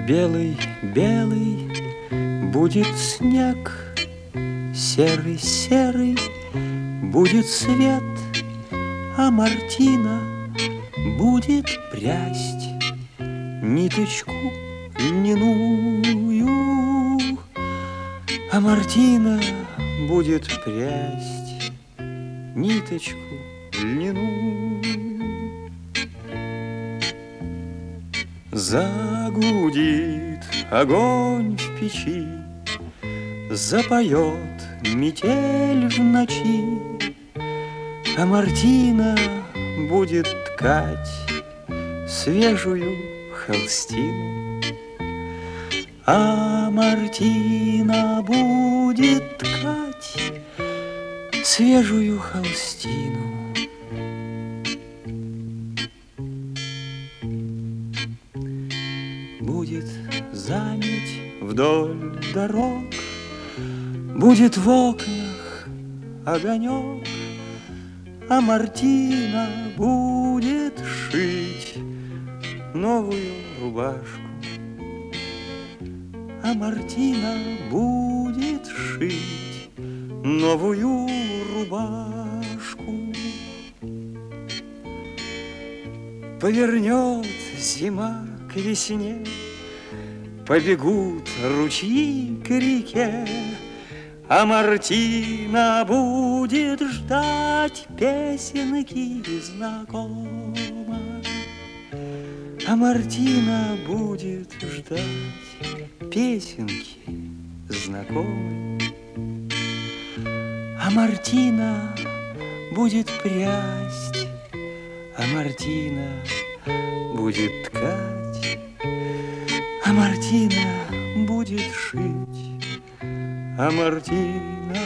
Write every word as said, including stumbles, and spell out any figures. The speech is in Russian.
Белый, белый будет снег, серый, серый будет свет, а Мартина будет прясть ниточку льняную, а Мартина будет прясть ниточку льняную. Загудит огонь в печи, запоет метель в ночи, а Мартина будет ткать свежую холстину. А Мартина будет ткать свежую холстину. Будет заметь вдоль дорог, будет в окнах огонек, а Мартина будет шить новую рубашку. А Мартина будет шить новую рубашку. Повернет зима к весне, побегут ручьи к реке, а Мартина будет ждать песенки знакомой. А Мартина будет ждать песенки знакомой. А Мартина будет прясть, а Мартина будет ткать, а Мартина будет шить, а Мартина